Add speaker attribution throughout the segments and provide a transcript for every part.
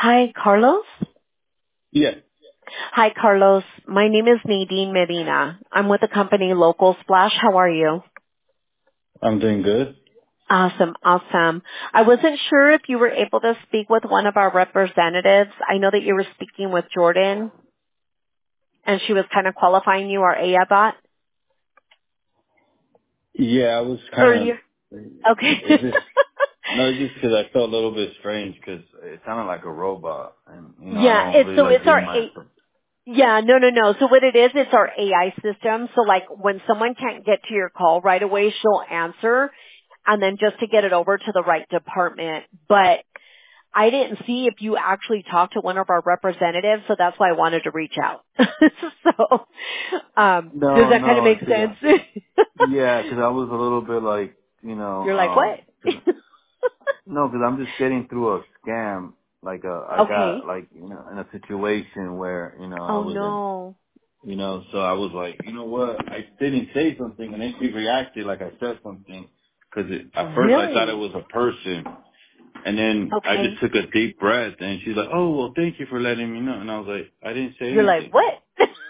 Speaker 1: Hi, Carlos.
Speaker 2: Yeah,
Speaker 1: Hi, Carlos. My name is Nadine Medina. I'm with the company Local Splash. How are you?
Speaker 2: I'm doing good.
Speaker 1: Awesome, awesome. I wasn't sure if you were able to speak with one of our representatives. I know that you were speaking with Jordan, and she was kind of qualifying you, our AI bot.
Speaker 2: Yeah, I was
Speaker 1: Or
Speaker 2: kind
Speaker 1: you?
Speaker 2: of.
Speaker 1: Okay.
Speaker 2: It's just no, it's just because I felt a little bit strange because it sounded like a robot, and I
Speaker 1: Yeah,
Speaker 2: don't really like
Speaker 1: it's our
Speaker 2: giving my.
Speaker 1: Yeah, no. So what it is, it's our AI system. So like when someone can't get to your call right away, she'll answer and then just to get it over to the right department. But I didn't see if you actually talked to one of our representatives, so that's why I wanted to reach out. So, does
Speaker 2: No,
Speaker 1: that kind of
Speaker 2: no,
Speaker 1: make sense?
Speaker 2: yeah, because I was a little bit like
Speaker 1: You're like, what?
Speaker 2: 'cause- no, because I'm just getting through a scam. Like I got
Speaker 1: Okay.
Speaker 2: like in a situation where I
Speaker 1: Oh
Speaker 2: was in.
Speaker 1: no.
Speaker 2: So I was like, you know what? I didn't say something, and then she reacted like I said something. Because at first I thought it
Speaker 1: Really?
Speaker 2: was a person, and then I just
Speaker 1: Okay.
Speaker 2: took a deep breath, and she's like, "Oh, well, thank you for letting me know." And I was like, "I didn't say
Speaker 1: You're like,
Speaker 2: anything."
Speaker 1: what?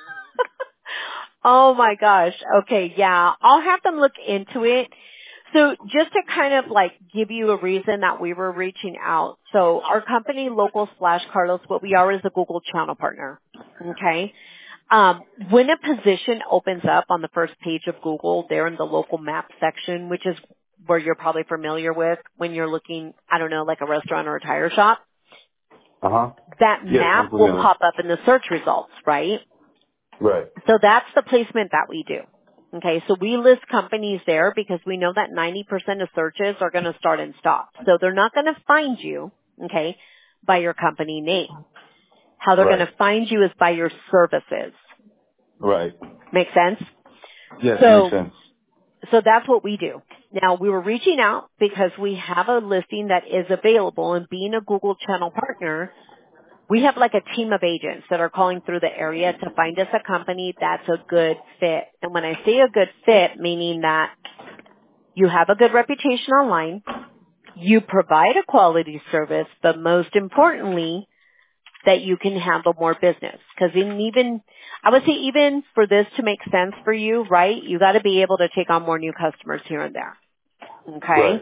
Speaker 1: Oh my gosh. Okay, yeah. I'll have them look into it. So just to kind of like give you a reason that we were reaching out. So our company, Local Splash Carlos, what we are is a Google channel partner. Okay. When a position opens up on the first page of Google, there in the local map section, which is where you're probably familiar with when you're looking, I don't know, like a restaurant or a tire shop,
Speaker 2: Uh huh.
Speaker 1: that
Speaker 2: Yes, I'm
Speaker 1: map will
Speaker 2: familiar.
Speaker 1: pop up in the search results, right?
Speaker 2: Right.
Speaker 1: So that's the placement that we do. Okay, so we list companies there because we know that 90% of searches are going to start and stop. So they're not going to find you, okay, by your company name. How they're going
Speaker 2: Right.
Speaker 1: to find you is by your services.
Speaker 2: Right.
Speaker 1: Make sense?
Speaker 2: Yes, makes
Speaker 1: So,
Speaker 2: sense.
Speaker 1: so that's what we do. Now we were reaching out because we have a listing that is available, and being a Google channel partner, we have like a team of agents that are calling through the area to find us a company that's a good fit. And when I say a good fit, meaning that you have a good reputation online, you provide a quality service, but most importantly, that you can handle more business. Because I would say even for this to make sense for you, right, you got to be able to take on more new customers here and there. Okay?
Speaker 2: Right.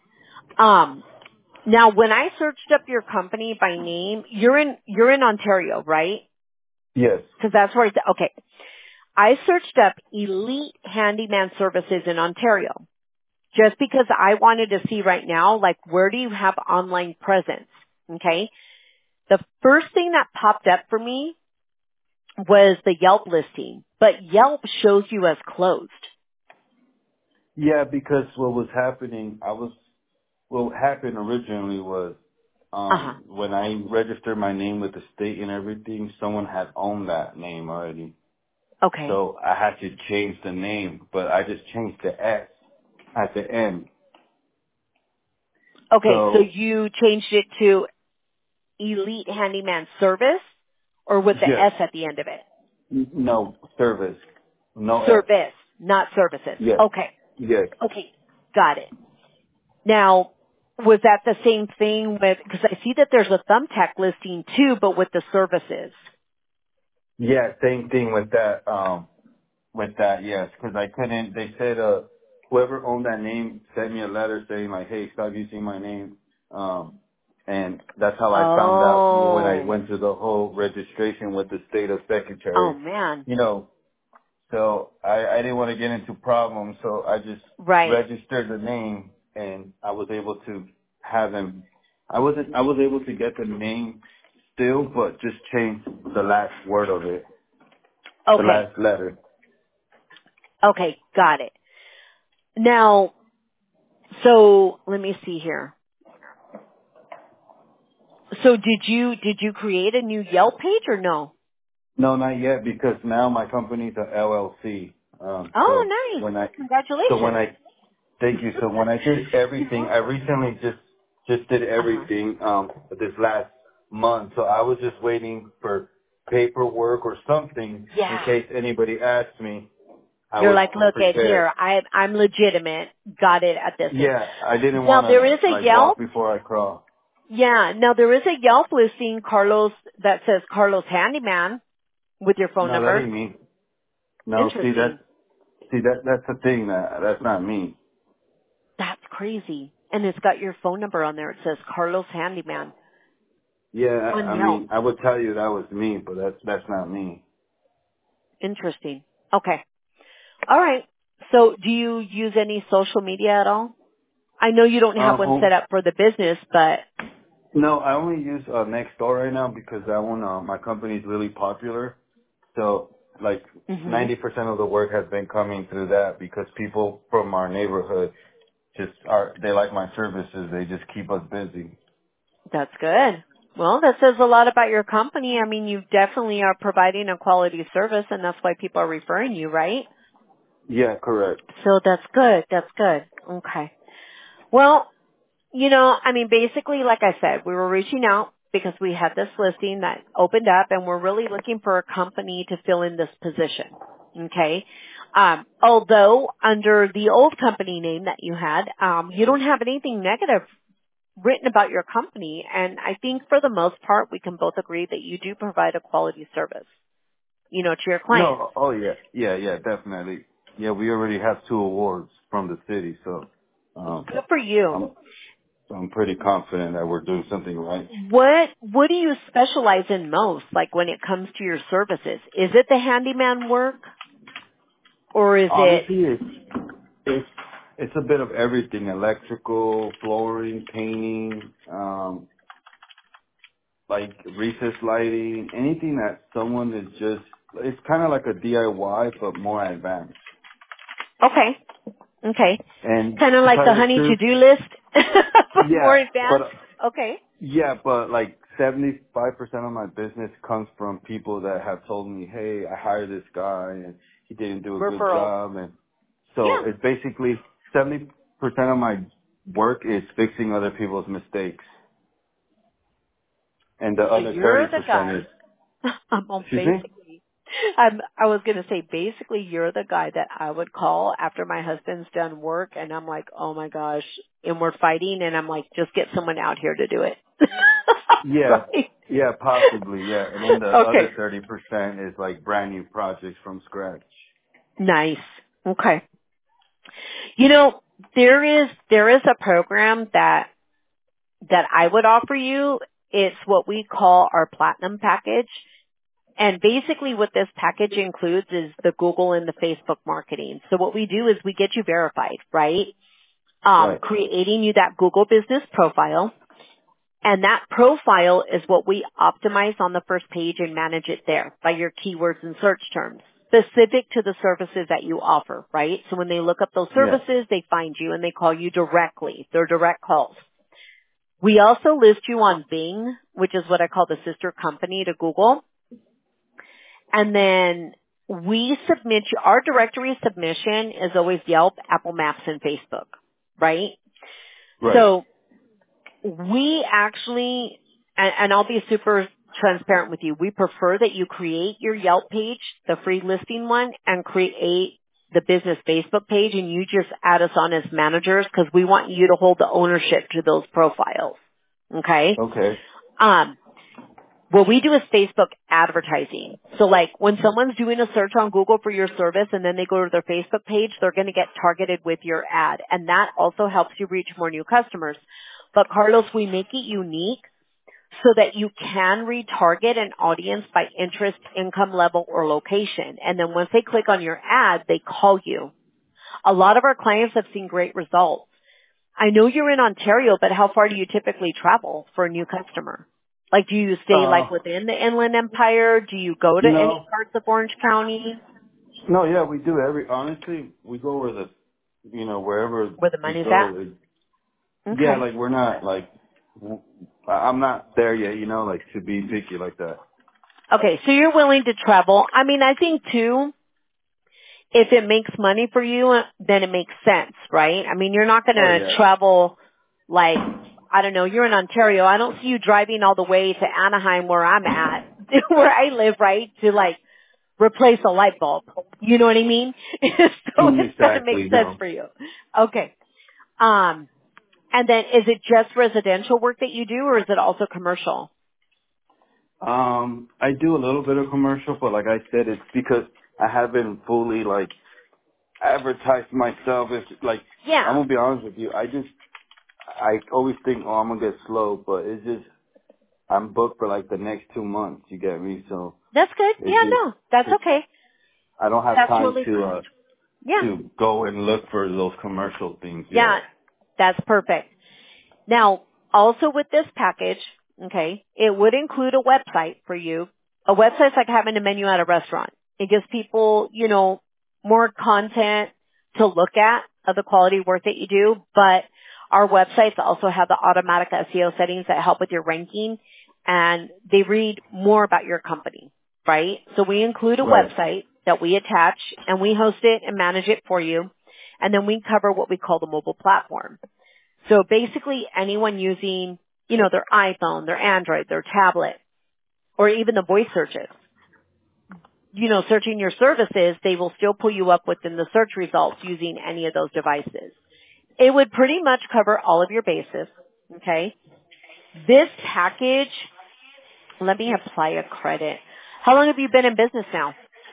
Speaker 1: Now when I searched up your company by name, you're in Ontario, right?
Speaker 2: Yes.
Speaker 1: Because that's where okay. I searched up Elite Handyman Services in Ontario just because I wanted to see right now, like, where do you have online presence? Okay. The first thing that popped up for me was the Yelp listing, but Yelp shows you as closed.
Speaker 2: Yeah, because what happened originally was
Speaker 1: Uh-huh.
Speaker 2: when I registered my name with the state and everything, someone had owned that name already.
Speaker 1: Okay.
Speaker 2: So I had to change the name, but I just changed the S at the end.
Speaker 1: Okay. So
Speaker 2: So
Speaker 1: you changed it to Elite Handyman Service or with the
Speaker 2: yes,
Speaker 1: S at the end of it?
Speaker 2: no service, no S.
Speaker 1: Service, not services.
Speaker 2: Yes,
Speaker 1: Okay.
Speaker 2: yes,
Speaker 1: Okay. Got it. Now, was that the same thing with, because I see that there's a Thumbtack listing too, but with the services.
Speaker 2: yeah. Same thing with that. Yes, because I couldn't. They said whoever owned that name sent me a letter saying like, hey, stop using my name. And that's how I found out when I
Speaker 1: Oh.
Speaker 2: went to the whole registration with the state of
Speaker 1: Oh
Speaker 2: secretary.
Speaker 1: man.
Speaker 2: You know, So I didn't want to get into problems, so I just
Speaker 1: Right.
Speaker 2: registered the name, and I was able to have him. I was able to get the name still, but just change the last word of it, the
Speaker 1: Okay.
Speaker 2: last letter.
Speaker 1: Okay. Got it. Now, so let me see here. So did you create a new Yelp page or no?
Speaker 2: No, not yet, because now my company's a LLC. So
Speaker 1: Oh, nice.
Speaker 2: when I, so when
Speaker 1: Congratulations.
Speaker 2: I, thank you. So when I did everything, I recently just did
Speaker 1: Uh-huh.
Speaker 2: everything this last month. So I was just waiting for paperwork or something in
Speaker 1: Yeah.
Speaker 2: case anybody asked me. I
Speaker 1: You're
Speaker 2: was
Speaker 1: like, look at
Speaker 2: prepared.
Speaker 1: here. I'm legitimate. Got it at this end.
Speaker 2: Yeah, I didn't
Speaker 1: Now
Speaker 2: want
Speaker 1: there is
Speaker 2: to
Speaker 1: a
Speaker 2: like walk
Speaker 1: Yelp.
Speaker 2: before I crawl.
Speaker 1: Yeah. Now there is a Yelp listing, Carlos, that says Carlos Handyman with your phone
Speaker 2: No, that
Speaker 1: number.
Speaker 2: ain't me. No,
Speaker 1: Interesting.
Speaker 2: that's the thing. That's not me.
Speaker 1: That's crazy. And it's got your phone number on there. It says Carlos Handyman
Speaker 2: Yeah,
Speaker 1: on
Speaker 2: I
Speaker 1: Yelp.
Speaker 2: mean, I would tell you that was me, but that's not me.
Speaker 1: Interesting. Okay. All right. So do you use any social media at all? I know you don't have one set up for the business, but
Speaker 2: No, I only use Nextdoor right now because that one, my company is really popular. So, like,
Speaker 1: hmm
Speaker 2: 90% of the work has been coming through that because people from our neighborhood they like my services. They just keep us busy.
Speaker 1: that's good. Well, that says a lot about your company. I mean, you definitely are providing a quality service, and that's why people are referring you, right?
Speaker 2: Yeah, correct.
Speaker 1: So that's good. That's good. Okay. Well, I mean, basically, like I said, we were reaching out because we had this listing that opened up and we're really looking for a company to fill in this position. Okay. Although under the old company name that you had, you don't have anything negative written about your company. And I think for the most part, we can both agree that you do provide a quality service, to your clients.
Speaker 2: No, oh yeah, yeah, definitely. Yeah, we already have 2 awards from the city, so
Speaker 1: Good for you.
Speaker 2: I'm I'm pretty confident that we're doing something right.
Speaker 1: What do you specialize in most, like when it comes to your services? Is it the handyman work or is it
Speaker 2: Honestly, it's it's a bit of everything: electrical, flooring, painting, like recess lighting, anything that someone is just. It's kind of like a DIY, but more advanced.
Speaker 1: okay? Okay.
Speaker 2: And
Speaker 1: Kind of
Speaker 2: to
Speaker 1: like
Speaker 2: tell
Speaker 1: the
Speaker 2: you the
Speaker 1: honey
Speaker 2: truth,
Speaker 1: to-do list, but more
Speaker 2: yeah,
Speaker 1: advanced.
Speaker 2: but
Speaker 1: Okay.
Speaker 2: like 75% of my business comes from people that have told me, hey, I hired this guy and he didn't do a good
Speaker 1: Referrals.
Speaker 2: job. And so
Speaker 1: Yeah.
Speaker 2: it's basically 70% of my work is fixing other people's mistakes. And the
Speaker 1: So
Speaker 2: other
Speaker 1: you're the
Speaker 2: 30%
Speaker 1: guy.
Speaker 2: is, excuse me?
Speaker 1: Basically, I was going to say, basically, you're the guy that I would call after my husband's done work, and I'm like, oh my gosh, and we're fighting, and I'm like, just get someone out here to do it.
Speaker 2: Yeah,
Speaker 1: Right?
Speaker 2: yeah, possibly, yeah. And then the other
Speaker 1: Okay.
Speaker 2: 30% is like brand new projects from scratch.
Speaker 1: Nice. Okay. There is a program that I would offer you. It's what we call our platinum package. And basically what this package includes is the Google and the Facebook marketing. So what we do is we get you verified, right?
Speaker 2: Right.
Speaker 1: Creating you that Google business profile. And that profile is what we optimize on the first page and manage it there by your keywords and search terms specific to the services that you offer, right? So when they look up those
Speaker 2: Yeah.
Speaker 1: services, they find you and they call you directly. They're direct calls. We also list you on Bing, which is what I call the sister company to Google. And then we submit you, our directory submission is always Yelp, Apple Maps, and Facebook, right?
Speaker 2: Right.
Speaker 1: So we actually, and I'll be super transparent with you, we prefer that you create your Yelp page, the free listing one, and create the business Facebook page, and you just add us on as managers because we want you to hold the ownership to those profiles. Okay?
Speaker 2: Okay.
Speaker 1: What we do is Facebook advertising. So like when someone's doing a search on Google for your service and then they go to their Facebook page, they're going to get targeted with your ad. And that also helps you reach more new customers. But Carlos, we make it unique so that you can retarget an audience by interest, income level, or location. And then once they click on your ad, they call you. A lot of our clients have seen great results. I know you're in Ontario, but how far do you typically travel for a new customer? Like, do you stay like within the Inland Empire? Do you go to any
Speaker 2: No.
Speaker 1: parts of Orange County
Speaker 2: No, yeah, we do honestly, we go where wherever
Speaker 1: where the
Speaker 2: we
Speaker 1: money's at?
Speaker 2: go. Yeah,
Speaker 1: Okay.
Speaker 2: like we're not like, I'm not there yet, like to be picky like that.
Speaker 1: Okay, so you're willing to travel. I mean, I think too, if it makes money for you, then it makes sense, right? I mean, you're not going
Speaker 2: Oh
Speaker 1: to
Speaker 2: yeah.
Speaker 1: travel like, I don't know, you're in Ontario. I don't see you driving all the way to Anaheim where I'm at, where I live, right? To like replace a light bulb. You know what I mean? So it's got to make
Speaker 2: Exactly,
Speaker 1: sense
Speaker 2: no.
Speaker 1: for you. Okay. And And then is it just residential work that you do, or is it also commercial?
Speaker 2: I do a little bit of commercial, but like I said, it's because I haven't fully like advertised myself. It's like,
Speaker 1: Yeah.
Speaker 2: I'm gonna be honest with you. I always think, oh, I'm gonna get slow, but it's just, I'm booked for like the next 2 months. You get me? So
Speaker 1: That's good.
Speaker 2: it's
Speaker 1: Yeah,
Speaker 2: just,
Speaker 1: no, that's
Speaker 2: it's,
Speaker 1: okay.
Speaker 2: I don't have
Speaker 1: That's
Speaker 2: time
Speaker 1: totally fine.
Speaker 2: to
Speaker 1: Yeah.
Speaker 2: to go and look for those commercial things
Speaker 1: Yeah,
Speaker 2: yet.
Speaker 1: that's perfect. Now, also with this package, okay, it would include a website for you. A website's like having a menu at a restaurant. It gives people, more content to look at of the quality work that you do, but our websites also have the automatic SEO settings that help with your ranking, and they read more about your company, right? So we include a
Speaker 2: Right.
Speaker 1: website that we attach, and we host it and manage it for you, and then we cover what we call the mobile platform. So basically anyone using, their iPhone, their Android, their tablet, or even the voice searches, searching your services, they will still pull you up within the search results using any of those devices. It would pretty much cover all of your bases, okay? This package, let me apply a credit. How long have you been in business now?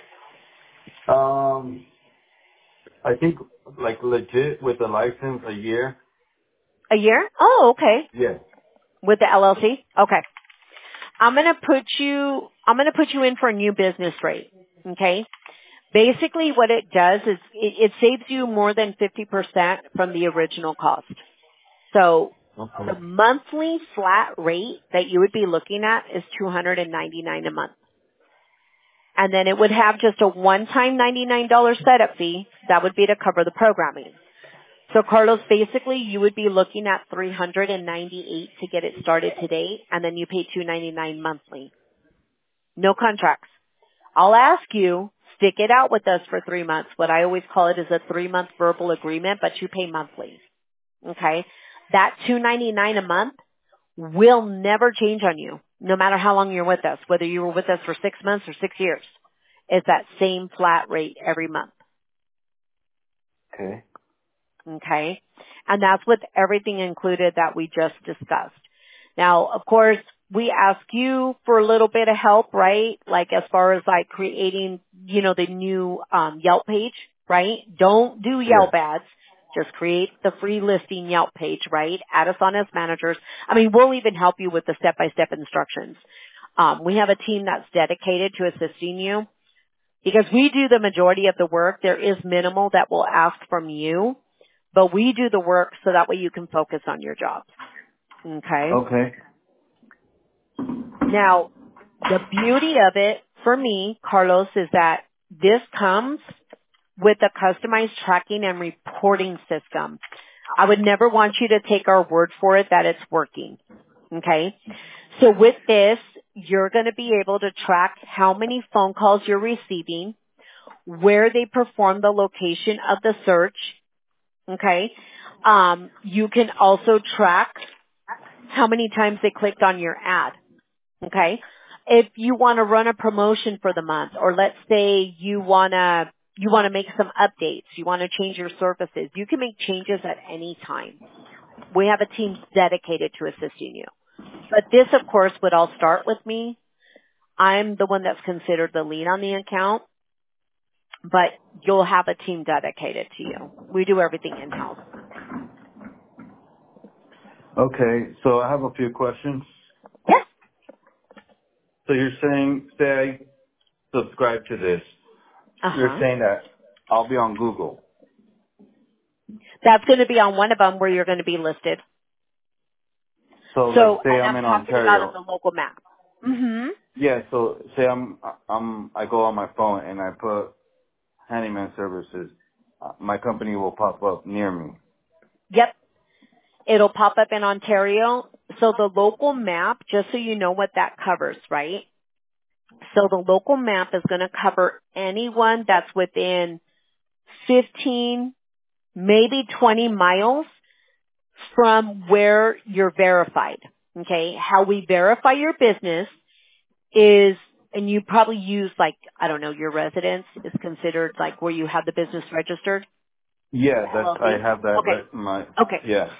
Speaker 2: I think like legit with the license a year.
Speaker 1: A year? Oh, okay.
Speaker 2: Yeah.
Speaker 1: With the LLC? Okay. I'm gonna put you in for a new business rate, okay? Basically what it does is it saves you more than 50% from the original cost. So
Speaker 2: Okay.
Speaker 1: the monthly flat rate that you would be looking at is $299 a month. And then it would have just a one-time $99 setup fee. That would be to cover the programming. So Carlos, basically you would be looking at $398 to get it started today, and then you pay $299 monthly. No contracts. I'll ask you, stick it out with us for 3 months. What I always call it is a 3-month verbal agreement, but you pay monthly. Okay? That $299 a month will never change on you, no matter how long you're with us, whether you were with us for 6 months or 6 years. It's that same flat rate every month.
Speaker 2: Okay.
Speaker 1: Okay? And that's with everything included that we just discussed. Now, of course, we ask you for a little bit of help, right? Like as far as like creating, the new Yelp page, right? Don't do
Speaker 2: Yeah.
Speaker 1: Yelp ads. Just create the free listing Yelp page, right? Add us on as managers. I mean, we'll even help you with the step-by-step instructions. We have a team that's dedicated to assisting you because we do the majority of the work. There is minimal that we'll ask from you, but we do the work so that way you can focus on your job. Okay?
Speaker 2: Okay.
Speaker 1: Now, the beauty of it for me, Carlos, is that this comes with a customized tracking and reporting system. I would never want you to take our word for it that it's working. Okay? So with this, you're going to be able to track how many phone calls you're receiving, where they perform the location of the search. Okay? You can also track how many times they clicked on your ad. Okay? If you want to run a promotion for the month, or let's say you want to make some updates, you want to change your services, you can make changes at any time. We have a team dedicated to assisting you. But this, of course, would all start with me. I'm the one that's considered the lead on the account, but you'll have a team dedicated to you. We do everything in-house.
Speaker 2: Okay. So I have a few questions.
Speaker 1: Yes.
Speaker 2: So you're saying, say I subscribe to this. You're
Speaker 1: Uh-huh.
Speaker 2: saying that I'll be on Google.
Speaker 1: That's going to be on one of them where you're going to be listed.
Speaker 2: So like
Speaker 1: So,
Speaker 2: say
Speaker 1: and
Speaker 2: I'm
Speaker 1: I'm
Speaker 2: in
Speaker 1: talking about on
Speaker 2: Ontario.
Speaker 1: the local map. Mm-hmm.
Speaker 2: Yeah, so say I go on my phone and I put handyman services. My company will pop up near me.
Speaker 1: Yep. It'll pop up in Ontario. So the local map, just so you know what that covers, right? So the local map is going to cover anyone that's within 15, maybe 20 miles from where you're verified. Okay? How we verify your business is, and you probably use like, I don't know, your residence is considered like where you have the business registered.
Speaker 2: Yeah,
Speaker 1: LLC?
Speaker 2: I have that.
Speaker 1: Okay.
Speaker 2: My
Speaker 1: Okay.
Speaker 2: yeah.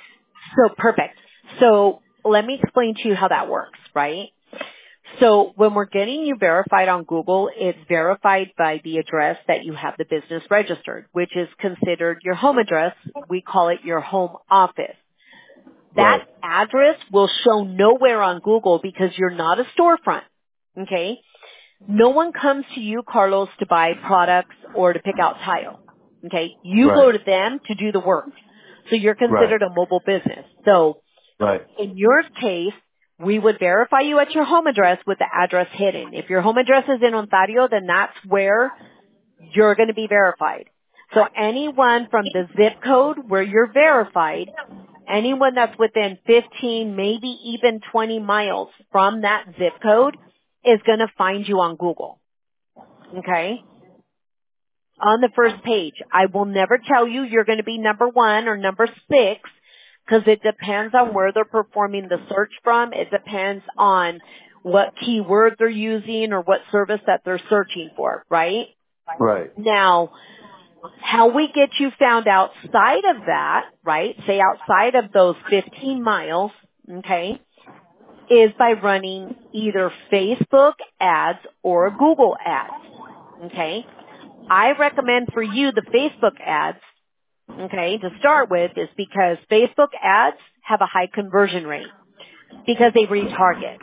Speaker 1: So perfect. So let me explain to you how that works, right? So when we're getting you verified on Google, it's verified by the address that you have the business registered, which is considered your home address. We call it your home office. That address will show nowhere on Google because you're not a storefront. Okay? No one comes to you, Carlos, to buy products or to pick out tile. Okay? You go to them to do the work. So you're considered a mobile business. So in your case, we would verify you at your home address with the address hidden. If your home address is in Ontario, then that's where you're going to be verified. So anyone from the zip code where you're verified, anyone that's within 15, maybe even 20 miles from that zip code is going to find you on Google. Okay? On the first page. I will never tell you you're going to be number 1 or number 6 because it depends on where they're performing the search from. It depends on what keywords they're using or what service that they're searching for, right?
Speaker 2: Right.
Speaker 1: Now, how we get you found outside of that, right, say outside of those 15 miles, okay, is by running either Facebook ads or Google ads, okay? I recommend for you the Facebook ads, okay, to start with is because Facebook ads have a high conversion rate because they retarget.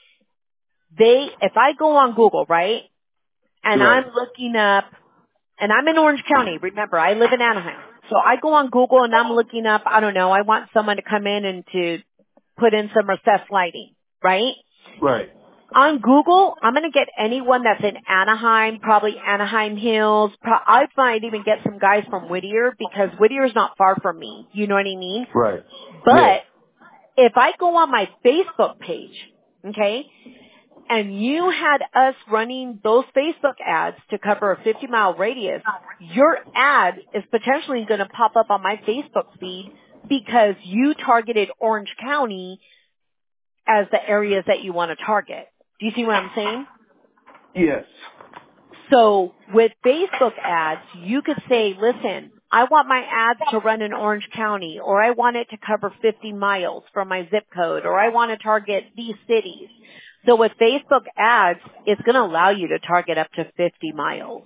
Speaker 1: If I go on Google, right, and I'm looking up, and I'm in Orange County, remember, I live in Anaheim. So I go on Google and I'm looking up, I don't know, I want someone to come in and to put in some recessed lighting, right?
Speaker 2: Right.
Speaker 1: On Google, I'm going to get anyone that's in Anaheim, probably Anaheim Hills. I might even get some guys from Whittier because Whittier's not far from me. You know what I mean?
Speaker 2: Right.
Speaker 1: But if I go on my Facebook page, okay, and you had us running those Facebook ads to cover a 50-mile radius, your ad is potentially going to pop up on my Facebook feed because you targeted Orange County as the areas that you want to target. Do you see what I'm saying?
Speaker 2: Yes.
Speaker 1: So with Facebook ads, you could say, listen, I want my ads to run in Orange County, or I want it to cover 50 miles from my zip code, or I want to target these cities. So with Facebook ads, it's going to allow you to target up to 50 miles.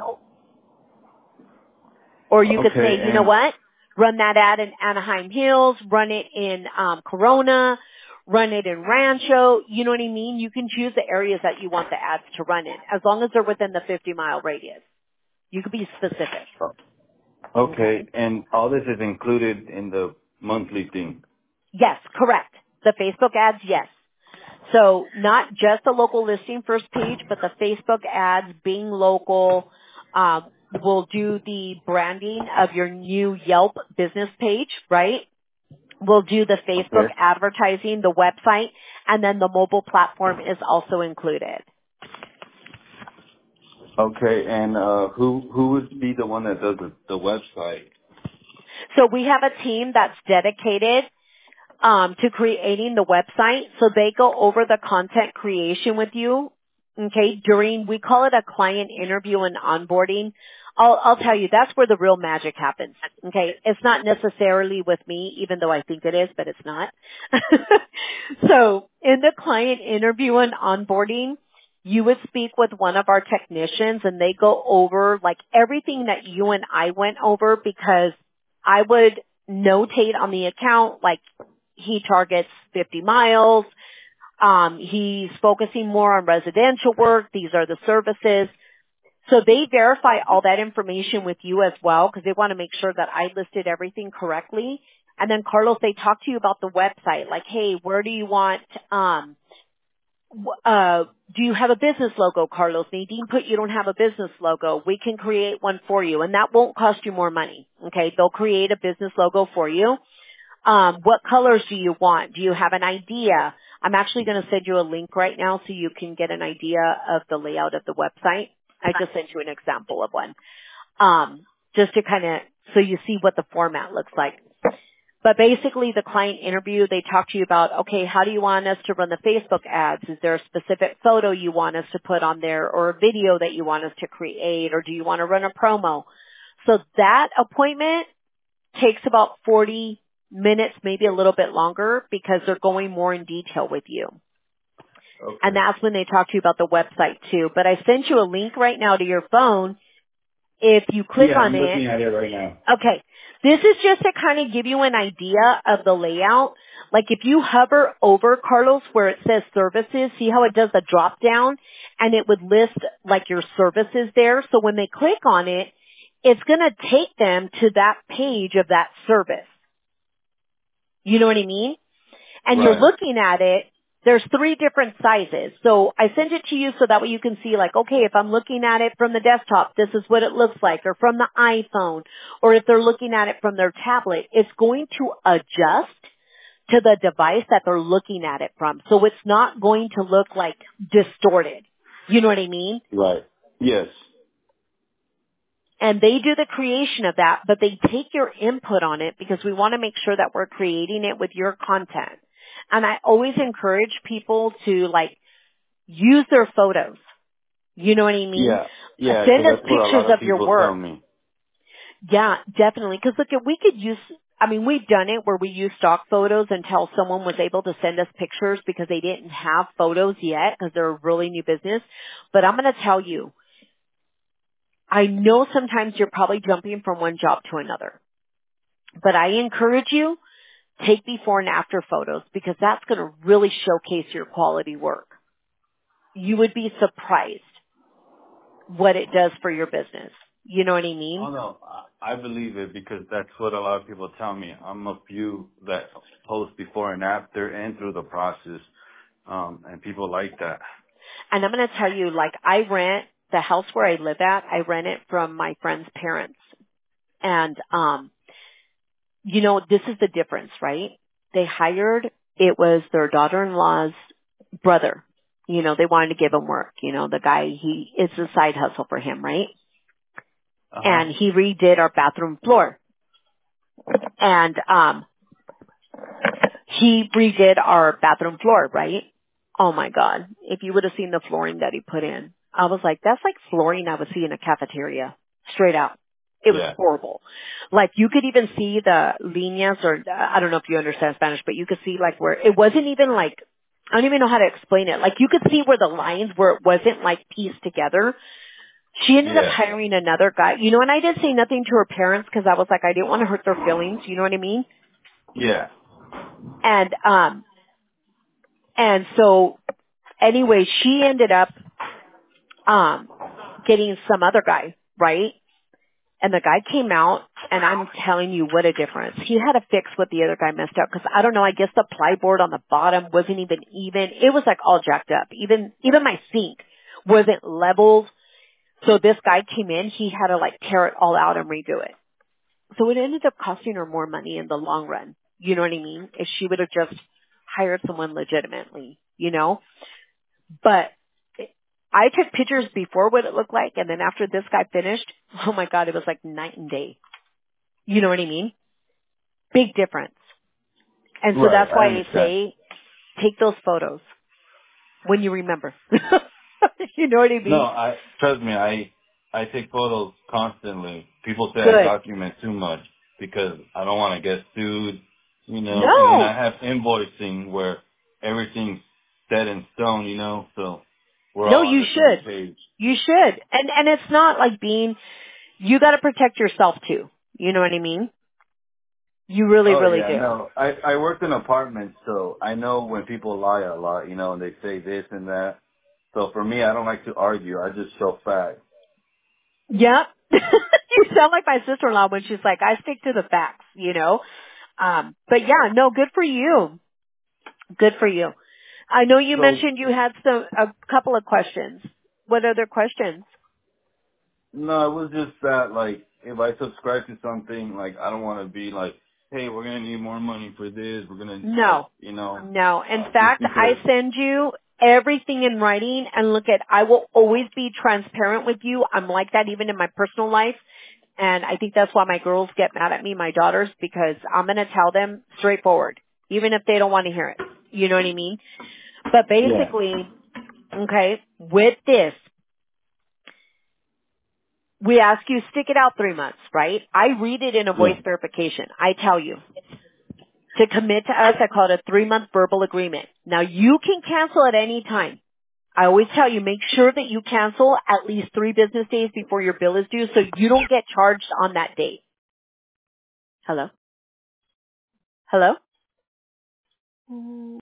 Speaker 1: Or you could say, you know what? Run that ad in Anaheim Hills, run it in Corona, run it in Rancho. You know what I mean? You can choose the areas that you want the ads to run in, as long as they're within the 50-mile radius. You could be specific.
Speaker 2: Okay, and all this is included in the monthly thing?
Speaker 1: Yes, correct. The Facebook ads, yes. So not just the local listing first page, but the Facebook ads being local. We'll do the branding of your new Yelp business page, right? We'll do the Facebook advertising, the website, and then the mobile platform is also included.
Speaker 2: Okay, and who would be the one that does the website?
Speaker 1: So we have a team that's dedicated to creating the website. So they go over the content creation with you. Okay, we call it a client interview and onboarding. I'll tell you, that's where the real magic happens. Okay, it's not necessarily with me, even though I think it is, but it's not. So in the client interview and onboarding, you would speak with one of our technicians and they go over like everything that you and I went over, because I would notate on the account, like, he targets 50 miles. He's focusing more on residential work. These are the services. So they verify all that information with you as well, because they want to make sure that I listed everything correctly. And then, Carlos, they talk to you about the website, like, hey, where do you want, do you have a business logo, Carlos? Nadine put you don't have a business logo. We can create one for you, and that won't cost you more money. Okay, they'll create a business logo for you. What colors do you want? Do you have an idea? I'm actually going to send you a link right now so you can get an idea of the layout of the website. I just sent you an example of one. Just to kind of, so you see what the format looks like. But basically the client interview, they talk to you about, okay, how do you want us to run the Facebook ads? Is there a specific photo you want us to put on there, or a video that you want us to create, or do you want to run a promo? So that appointment takes about 40 minutes, maybe a little bit longer, because they're going more in detail with you.
Speaker 2: Okay.
Speaker 1: And that's when they talk to you about the website too. But I sent you a link right now to your phone. If you click on
Speaker 2: I'm
Speaker 1: it,
Speaker 2: looking at it right now.
Speaker 1: okay, this is just to kind of give you an idea of the layout. Like if you hover over, Carlos, where it says services, see how it does the drop down and it would list like your services there. So when they click on it, it's going to take them to that page of that service. You know what I mean? And you're
Speaker 2: Right.
Speaker 1: looking at it, there's 3 different sizes. So I sent it to you so that way you can see like, okay, if I'm looking at it from the desktop, this is what it looks like, or from the iPhone, or if they're looking at it from their tablet, it's going to adjust to the device that they're looking at it from. So it's not going to look like distorted. You know what I mean?
Speaker 2: Right. Yes.
Speaker 1: And they do the creation of that, but they take your input on it because we want to make sure that we're creating it with your content. And I always encourage people to like use their photos. You know what I mean?
Speaker 2: Yeah. Yeah,
Speaker 1: Send
Speaker 2: because
Speaker 1: us
Speaker 2: that's what a
Speaker 1: pictures
Speaker 2: lot of
Speaker 1: of your
Speaker 2: people tell
Speaker 1: work.
Speaker 2: me.
Speaker 1: Yeah, definitely. Because look, we could use, I mean, we've done it where we use stock photos until someone was able to send us pictures because they didn't have photos yet because they're a really new business. But I'm going to tell you, I know sometimes you're probably jumping from one job to another. But I encourage you, take before and after photos because that's going to really showcase your quality work. You would be surprised what it does for your business. You know what I mean?
Speaker 2: Oh no, I believe it because that's what a lot of people tell me. I'm a few that post before and after and through the process, and people like that.
Speaker 1: And I'm going to tell you, like, I rent the house where I live at. I rent it from my friend's parents. And, you know, this is the difference, right? They hired, it was their daughter-in-law's brother. You know, they wanted to give him work. You know, the guy, it's a side hustle for him, right?
Speaker 2: Uh-huh.
Speaker 1: And he redid our bathroom floor. And, he redid our bathroom floor, right? Oh my God. If you would have seen the flooring that he put in, I was like, that's like flooring I would see in a cafeteria. Straight out. It was
Speaker 2: Yeah.
Speaker 1: horrible. Like you could even see the líneas or I don't know if you understand Spanish, but you could see like where it wasn't even like, I don't even know how to explain it. Like you could see where the lines where it wasn't like pieced together. She ended up
Speaker 2: Yeah.
Speaker 1: hiring another guy, you know, and I didn't say nothing to her parents because I was like, I didn't want to hurt their feelings. You know what I mean?
Speaker 2: Yeah.
Speaker 1: And so anyway, she ended up getting some other guy, right? And the guy came out, and I'm telling you what a difference. He had to fix what the other guy messed up because I don't know. I guess the plyboard on the bottom wasn't even even. It was like all jacked up. Even my sink wasn't leveled. So this guy came in. He had to like tear it all out and redo it. So it ended up costing her more money in the long run. You know what I mean? If she would have just hired someone legitimately, you know. But I took pictures before what it looked like, and then after this guy finished, oh my God, it was like night and day. You know what I mean? Big difference. And so
Speaker 2: Right.
Speaker 1: that's
Speaker 2: I
Speaker 1: why I
Speaker 2: understand.
Speaker 1: say, take those photos when you remember. You know what I
Speaker 2: No,
Speaker 1: mean?
Speaker 2: trust me, I take photos constantly. People say I
Speaker 1: Good.
Speaker 2: document too much because I don't want to get sued, and then I
Speaker 1: No.
Speaker 2: have invoicing where everything's set in stone, so we're
Speaker 1: No,
Speaker 2: all on
Speaker 1: you
Speaker 2: the same
Speaker 1: should.
Speaker 2: page.
Speaker 1: You should. And it's not like you gotta protect yourself too. You know what I mean? You really,
Speaker 2: Oh
Speaker 1: really
Speaker 2: yeah,
Speaker 1: do.
Speaker 2: no. I worked in apartments, so I know when people lie a lot, and they say this and that. So for me, I don't like to argue. I just show facts.
Speaker 1: Yep. You sound like my sister-in-law when she's like, I stick to the facts, you know? But yeah, no, good for you. Good for you. I know you
Speaker 2: So
Speaker 1: mentioned you had a couple of questions. What other questions?
Speaker 2: no, it was just that like if I subscribe to something, like I don't want to be like, hey, we're gonna need more money for this. We're gonna
Speaker 1: No. No. In
Speaker 2: just
Speaker 1: fact, I
Speaker 2: because.
Speaker 1: send you everything in writing and look at, I will always be transparent with you. I'm like that even in my personal life. And I think that's why my girls get mad at me, my daughters, because I'm going to tell them straightforward, even if they don't want to hear it. You know what I mean? But
Speaker 2: Yeah.
Speaker 1: basically, okay, with this, we ask you stick it out 3 months, right? I read it in a voice
Speaker 2: Yeah.
Speaker 1: verification. I tell you. To commit to us, I call it a 3-month verbal agreement. Now, you can cancel at any time. I always tell you, make sure that you cancel at least 3 business days before your bill is due so you don't get charged on that date. Hello? Hello?